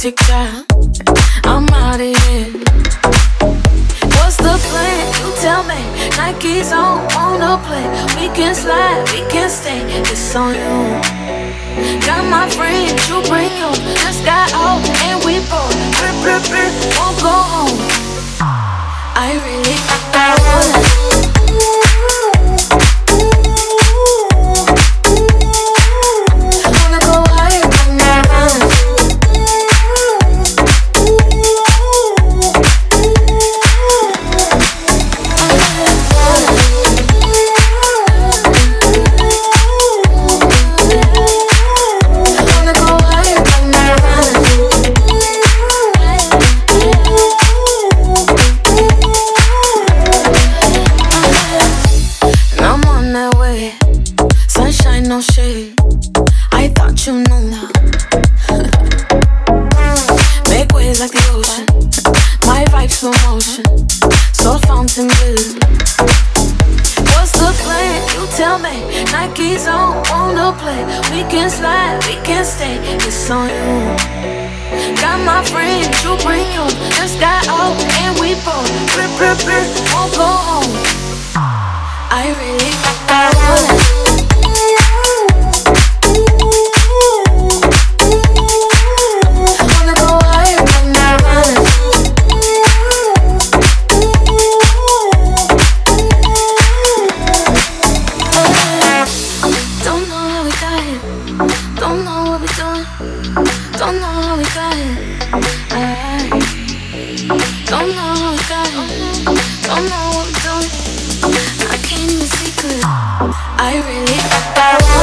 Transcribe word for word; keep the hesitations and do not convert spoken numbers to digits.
TikTok, I'm out of here. What's the plan? You tell me. Nike's on, wanna play. We can slide, we can stay. It's on you. Got my friends, you bring yours. Just got off and we both brr, brr, brr, won't go home. I really, I wanna. No shade, I thought you knew. Make waves like the ocean, my vibes slow motion, so fountain blue. What's the plan? You tell me. Nike's on, wanna play. We can slide, we can stay. It's on you. Got my friends, you bring yours. Just got off and we both brr, brr, brr, won't go home. I really, I wanna. Don't know how we got here. I don't know how we got here. Don't know what we're doing. I can't even see clear. I really.